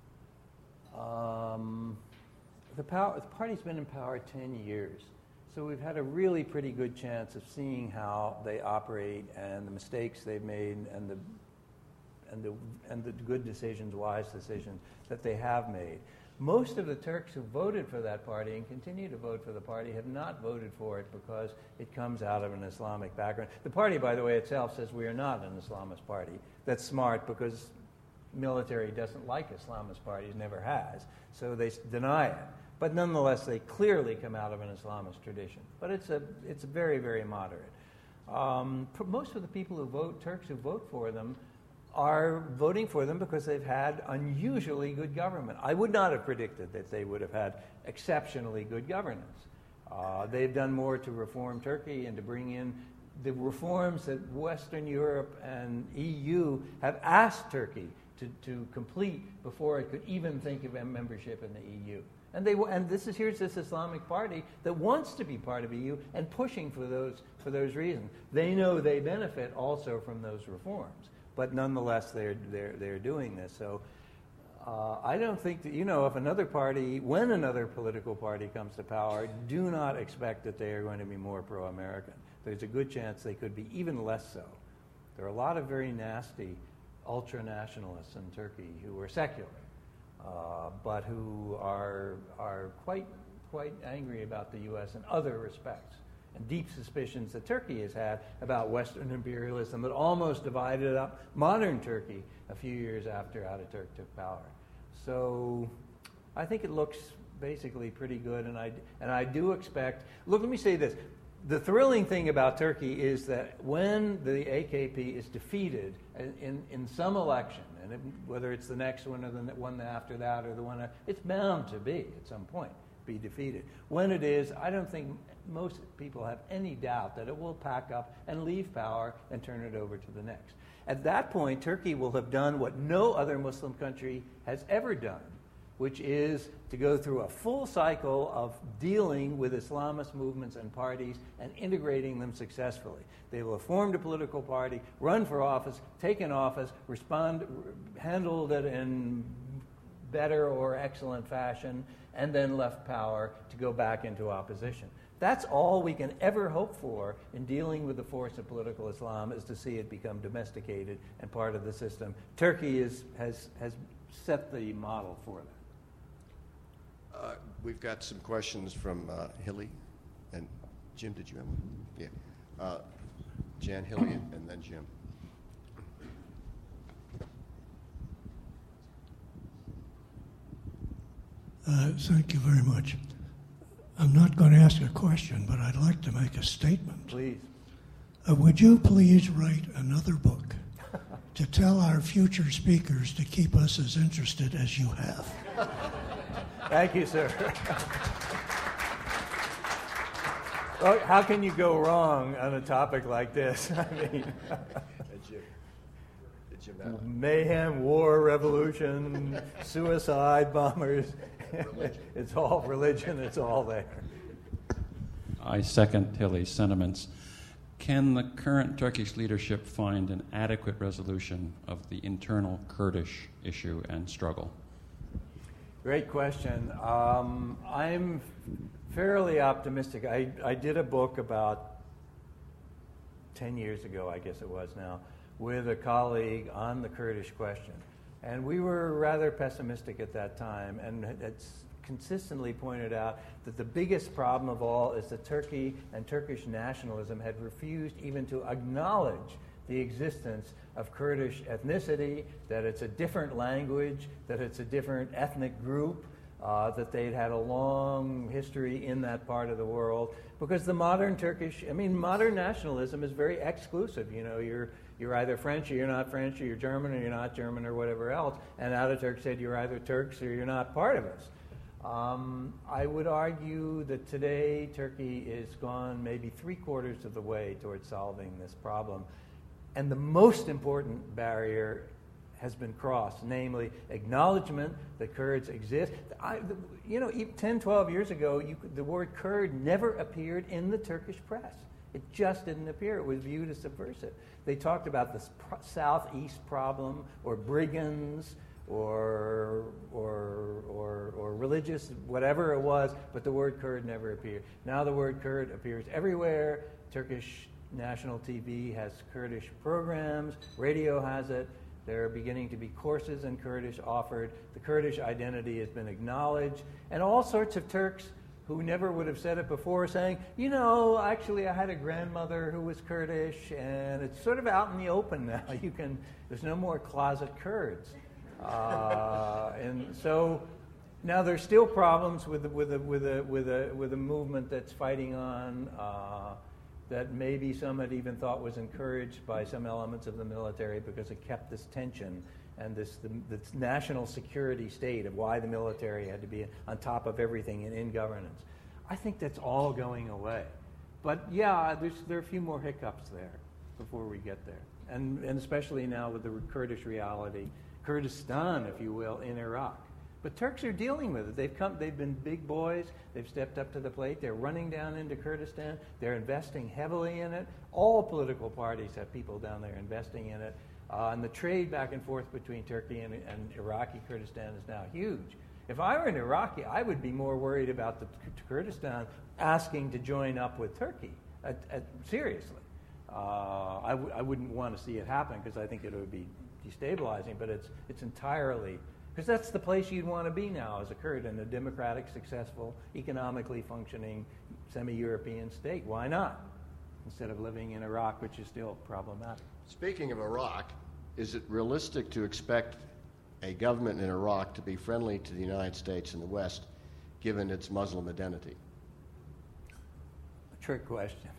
Um, the, power, the party's been in power ten years, so we've had a really pretty good chance of seeing how they operate and the mistakes they've made and the and the and the good decisions, wise decisions that they have made. Most of the Turks who voted for that party and continue to vote for the party have not voted for it because it comes out of an Islamic background. The party, by the way, itself says we are not an Islamist party. That's smart because military doesn't like Islamist parties, never has, so they s- deny it. But nonetheless, they clearly come out of an Islamist tradition. But it's a it's very, very moderate. Um, pr- most of the people who vote, Turks who vote for them, are voting for them because they've had unusually good government. I would not have predicted that they would have had exceptionally good governance. Uh, they've done more to reform Turkey and to bring in the reforms that Western Europe and E U have asked Turkey to, to complete before it could even think of membership in the E U. And they and this is here's this Islamic party that wants to be part of E U and pushing for those for those reasons. They know they benefit also from those reforms. But nonetheless, they're they're they're doing this. So uh, I don't think that, you know, if another party, when another political party comes to power, do not expect that they are going to be more pro-American. There's a good chance they could be even less so. There are a lot of very nasty ultra-nationalists in Turkey who are secular, uh, but who are are quite quite angry about the U S in other respects. And deep suspicions that Turkey has had about Western imperialism that almost divided up modern Turkey a few years after Ataturk took power. So I think it looks basically pretty good, and I, and I do expect, look, let me say this. The thrilling thing about Turkey is that when the A K P is defeated in, in some election, and it, whether it's the next one or the one after that or the one, it's bound to be at some point be defeated. When it is, I don't think most people have any doubt that it will pack up and leave power and turn it over to the next. At that point, Turkey will have done what no other Muslim country has ever done, which is to go through a full cycle of dealing with Islamist movements and parties and integrating them successfully. They will have formed a political party, run for office, taken office, respond, handled it in better or excellent fashion, and then left power to go back into opposition. That's all we can ever hope for in dealing with the force of political Islam, is to see it become domesticated and part of the system. Turkey is, has, has set the model for that. Uh, we've got some questions from uh, Hilly. And Jim, did you have one? Yeah. Uh, Jan Hilly and then Jim. Uh, thank you very much. I'm not going to ask a question, but I'd like to make a statement. Please. Uh, would you please write another book to tell our future speakers to keep us as interested as you have? Thank you, sir. Well, how can you go wrong on a topic like this? I mean, mayhem, war, revolution, suicide bombers. It's all religion, it's all there. I second Hilly's sentiments. Can the current Turkish leadership find an adequate resolution of the internal Kurdish issue and struggle? Great question. Um, I'm fairly optimistic. I, I did a book about ten years ago, I guess it was now, with a colleague on the Kurdish question. And we were rather pessimistic at that time, and it's consistently pointed out that the biggest problem of all is that Turkey and Turkish nationalism had refused even to acknowledge the existence of Kurdish ethnicity, that it's a different language, that it's a different ethnic group, uh, that they'd had a long history in that part of the world. Because the modern Turkish, I mean, modern nationalism is very exclusive. You know, you're You're either French or you're not French, or you're German or you're not German, or whatever else. And Ataturk said you're either Turks or you're not part of us. Um, I would argue that today Turkey is gone maybe three quarters of the way towards solving this problem. And the most important barrier has been crossed, namely acknowledgement that Kurds exist. I, the, you know, ten, twelve years ago, you, the word Kurd never appeared in the Turkish press. It just didn't appear. It was viewed as subversive. They talked about the pro- southeast problem, or brigands, or, or, or, or religious, whatever it was, but the word Kurd never appeared. Now the word Kurd appears everywhere. Turkish national T V has Kurdish programs. Radio has it. There are beginning to be courses in Kurdish offered. The Kurdish identity has been acknowledged. And all sorts of Turks who never would have said it before saying, you know, actually I had a grandmother who was Kurdish, and it's sort of out in the open now. You can, there's no more closet Kurds. Uh, and so now there's still problems with, with, a, with, a, with, a, with a movement that's fighting on uh, that maybe some had even thought was encouraged by some elements of the military because it kept this tension and this, the, this national security state of why the military had to be on top of everything and in governance. I think that's all going away. But yeah, there's, there are a few more hiccups there before we get there. And, and especially now with the Kurdish reality, Kurdistan, if you will, in Iraq. But Turks are dealing with it. They've come. They've been big boys. They've stepped up to the plate. They're running down into Kurdistan. They're investing heavily in it. All political parties have people down there investing in it. Uh, and the trade back and forth between Turkey and, and Iraqi Kurdistan is now huge. If I were an Iraqi, I would be more worried about the Kurdistan asking to join up with Turkey. At, at, seriously. Uh, I, w- I wouldn't want to see it happen because I think it would be destabilizing, but it's it's entirely... Because that's the place you'd want to be now as a Kurd in a democratic, successful, economically functioning, semi-European state. Why not? Instead of living in Iraq, which is still problematic. Speaking of Iraq, is it realistic to expect a government in Iraq to be friendly to the United States and the West, given its Muslim identity? A trick question.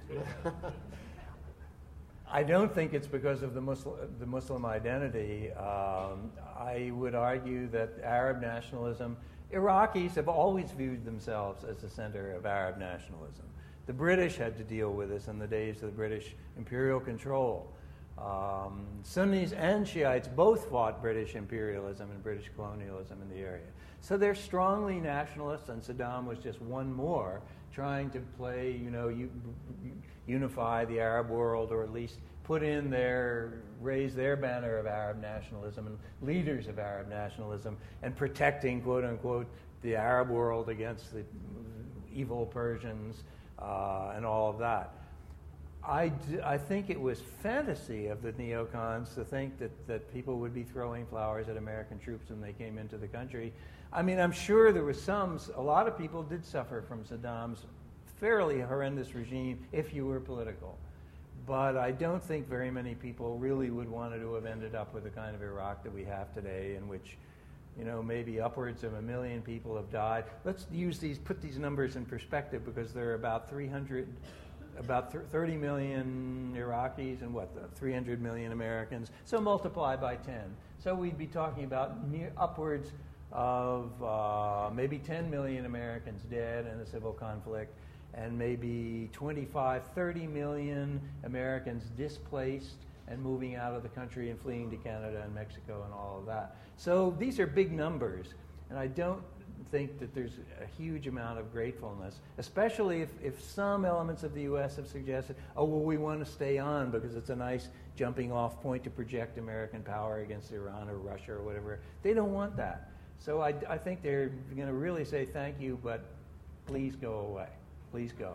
I don't think it's because of the Muslim, the Muslim identity. Um, I would argue that Arab nationalism, Iraqis have always viewed themselves as the center of Arab nationalism. The British had to deal with this in the days of the British imperial control. Um, Sunnis and Shiites both fought British imperialism and British colonialism in the area. So they're strongly nationalists, and Saddam was just one more trying to play, you know, you, unify the Arab world, or at least put in their, raise their banner of Arab nationalism and leaders of Arab nationalism, and protecting, quote unquote, the Arab world against the evil Persians uh, and all of that. I, d- I think it was fantasy of the neocons to think that, that people would be throwing flowers at American troops when they came into the country. I mean, I'm sure there was some, a lot of people did suffer from Saddam's fairly horrendous regime if you were political. But I don't think very many people really would want to have ended up with the kind of Iraq that we have today, in which, you know, maybe upwards of a million people have died. Let's use these, put these numbers in perspective, because there are about three hundred, about thirty million Iraqis and what, three hundred million Americans. So multiply by ten. So we'd be talking about near upwards of uh, maybe ten million Americans dead in a civil conflict, and maybe twenty-five, thirty million Americans displaced and moving out of the country and fleeing to Canada and Mexico and all of that. So these are big numbers, and I don't think that there's a huge amount of gratefulness, especially if, if some elements of the U S have suggested, oh, well, we want to stay on because it's a nice jumping off point to project American power against Iran or Russia or whatever. They don't want that. So I, I think they're going to really say thank you, but please go away. Please go.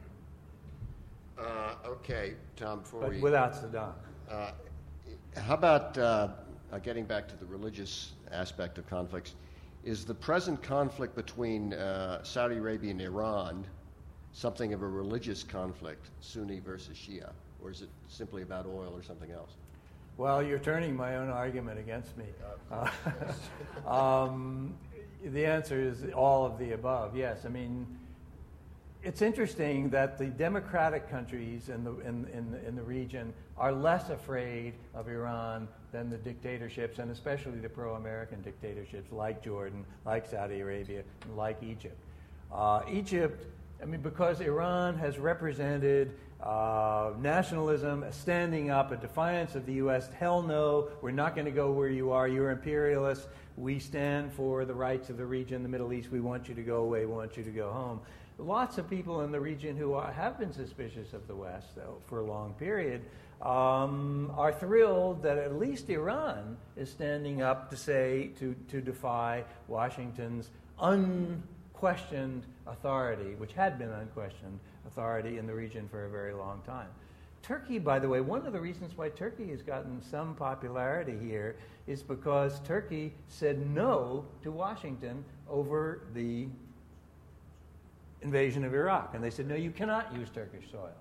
Uh, okay, Tom, before But we... without Saddam. Uh, how about uh, uh, getting back to the religious aspect of conflicts? Is the present conflict between uh, Saudi Arabia and Iran something of a religious conflict, Sunni versus Shia, or is it simply about oil or something else? Well, you're turning my own argument against me. Uh, um, the answer is all of the above, yes. I mean, it's interesting that the democratic countries in the, in, in, in the region are less afraid of Iran than the dictatorships, and especially the pro-American dictatorships like Jordan, like Saudi Arabia, and like Egypt. Uh, Egypt, I mean, because Iran has represented uh, nationalism, standing up, a defiance of the U S. Hell no, we're not going to go where you are. You're imperialists. We stand for the rights of the region, the Middle East. We want you to go away. We want you to go home. Lots of people in the region who are, have been suspicious of the West, though, for a long period, um, are thrilled that at least Iran is standing up to say, to, to defy Washington's unquestioned authority, which had been unquestioned authority in the region for a very long time. Turkey, by the way, one of the reasons why Turkey has gotten some popularity here is because Turkey said no to Washington over the invasion of Iraq. And they said, no, you cannot use Turkish soil.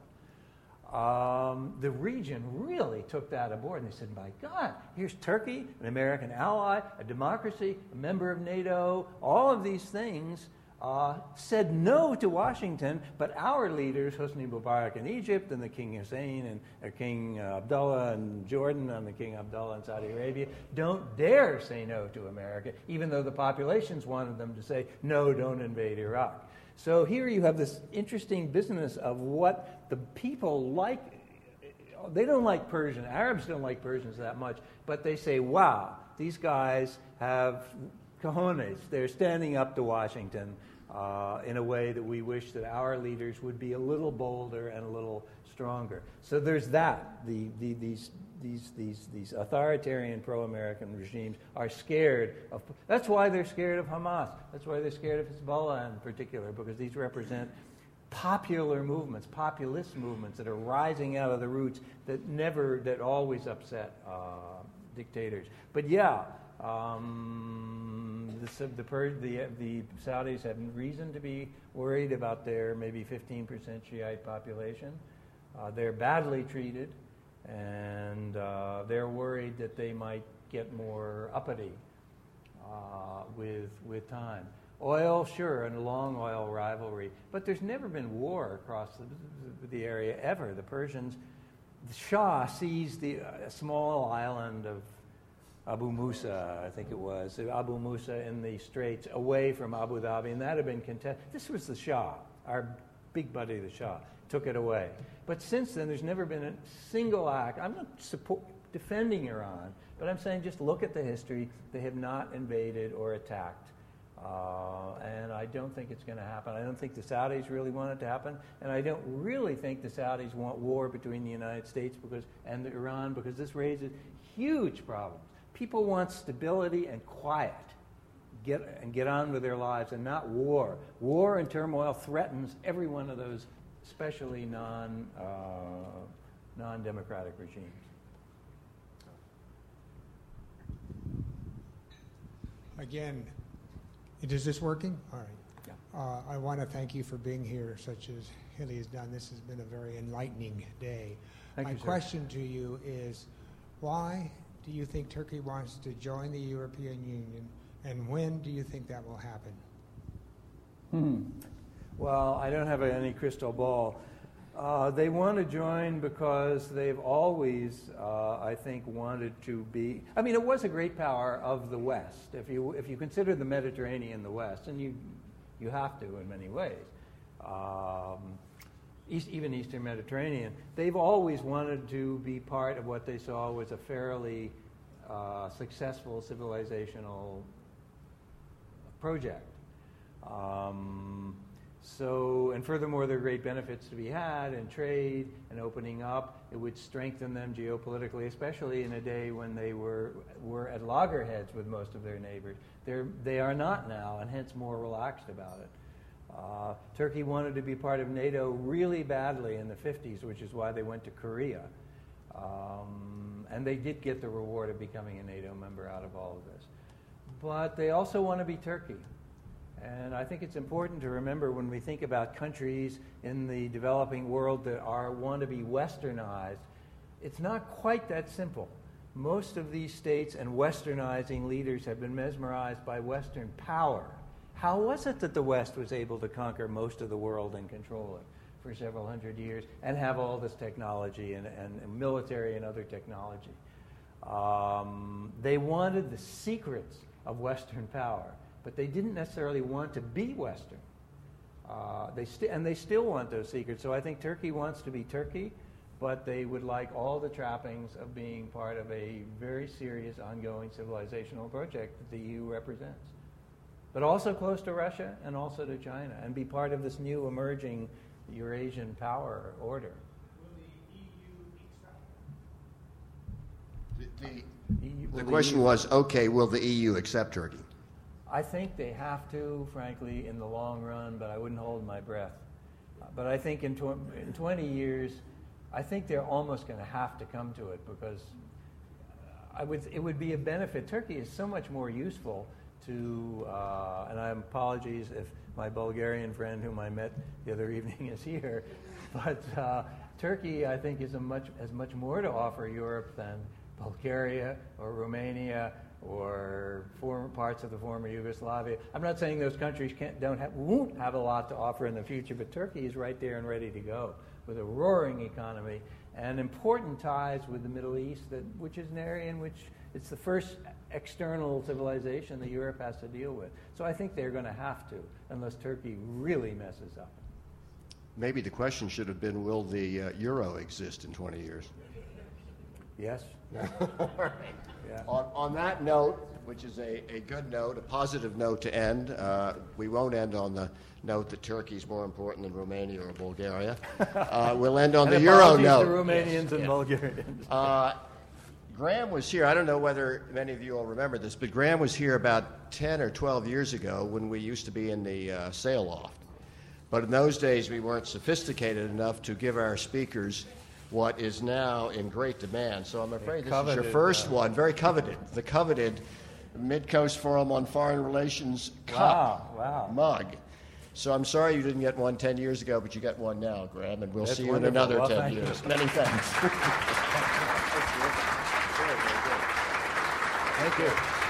Um, the region really took that aboard, and they said, my God, here's Turkey, an American ally, a democracy, a member of NATO, all of these things uh, said no to Washington, but our leaders, Hosni Mubarak in Egypt, and the King Hussein, and uh, King uh, Abdullah in Jordan, and the King Abdullah in Saudi Arabia, don't dare say no to America, even though the populations wanted them to say, no, don't invade Iraq. So here you have this interesting business of what the people like. They don't like Persian. Arabs don't like Persians that much, but they say, wow, these guys have cojones. They're standing up to Washington uh, in a way that we wish that our leaders would be a little bolder and a little stronger. So there's that. The, the, these, these, these, these authoritarian pro-American regimes are scared of... That's why they're scared of Hamas. That's why they're scared of Hezbollah in particular, because these represent popular movements, populist movements that are rising out of the roots that never, that always upset uh, dictators. But yeah, um, the, the, the, the Saudis have reason to be worried about their maybe fifteen percent Shiite population. Uh, they're badly treated, and uh, they're worried that they might get more uppity uh, with, with time. Oil, sure, and a long oil rivalry, but there's never been war across the, the area ever. The Persians, the Shah seized the uh, small island of Abu Musa, I think it was, Abu Musa in the Straits, away from Abu Dhabi, and that had been contested. This was the Shah, our big buddy, the Shah, took it away. But since then, there's never been a single act. I'm not support, defending Iran, but I'm saying just look at the history. They have not invaded or attacked. Uh, and I don't think it's going to happen. I don't think the Saudis really want it to happen, and I don't really think the Saudis want war between the United States because and the Iran because this raises huge problems. People want stability and quiet, get and get on with their lives, and not war. War and turmoil threatens every one of those, especially non uh, non-democratic regimes. Again. Is this working? All right. Yeah. Uh, I want to thank you for being here, such as Hilly has done. This has been a very enlightening day. Thank My you, sir. question to you is, why do you think Turkey wants to join the European Union, and when do you think that will happen? Hmm. Well, I don't have any crystal ball. Uh, they want to join because they've always, uh, I think, wanted to be. I mean, it was a great power of the West. If you if you consider the Mediterranean the West, and you you have to in many ways, um, East, even Eastern Mediterranean, they've always wanted to be part of what they saw was a fairly uh, successful civilizational project. Um, So, and furthermore, there are great benefits to be had in trade and opening up. It would strengthen them geopolitically, especially in a day when they were were at loggerheads with most of their neighbors. They're, they are not now, and hence more relaxed about it. Uh, Turkey wanted to be part of NATO really badly in the fifties, which is why they went to Korea. Um, and they did get the reward of becoming a NATO member out of all of this. But they also want to be Turkey. And I think it's important to remember when we think about countries in the developing world that are want to be westernized, it's not quite that simple. Most of these states and westernizing leaders have been mesmerized by Western power. How was it that the West was able to conquer most of the world and control it for several hundred years and have all this technology and, and, and military and other technology? Um, they wanted the secrets of Western power, but they didn't necessarily want to be Western. Uh, they st- and they still want those secrets. So I think Turkey wants to be Turkey, but they would like all the trappings of being part of a very serious, ongoing civilizational project that the E U represents. But also close to Russia and also to China, and be part of this new emerging Eurasian power order. The, the, E U, the will question E U was, okay, will the E U accept Turkey? I think they have to, frankly, in the long run, but I wouldn't hold my breath. Uh, But I think in, tw- in twenty years, I think they're almost going to have to come to it, because I would, it would be a benefit. Turkey is so much more useful to, uh, and I apologies if my Bulgarian friend whom I met the other evening is here, but uh, Turkey, I think, is a much, has much more to offer Europe than Bulgaria or Romania or former parts of the former Yugoslavia. I'm not saying those countries can't, don't have, won't have a lot to offer in the future, but Turkey is right there and ready to go with a roaring economy and important ties with the Middle East, that, which is an area in which it's the first external civilization that Europe has to deal with. So I think they're going to have to, unless Turkey really messes up. Maybe the question should have been, will the uh, euro exist in twenty years? Yes? Yeah. On, on that note, which is a, a good note, a positive note to end, uh, we won't end on the note that Turkey is more important than Romania or Bulgaria. Uh, we'll end on And the euro apologies note. to Romanians Yes, and yes. Bulgarians. Uh, Graham was here. I don't know whether many of you all remember this, but Graham was here about ten or twelve years ago when we used to be in the uh, sail loft. But in those days, we weren't sophisticated enough to give our speakers what is now in great demand. So I'm afraid this is your Coveted, first uh, one, very coveted, the coveted Mid-Coast Forum on Foreign Relations cup Wow, wow. mug. So I'm sorry you didn't get one ten years ago, but you got one now, Graham, and we'll That's see you wonderful. in another Well, ten thank you. years. Many thanks. Thank you.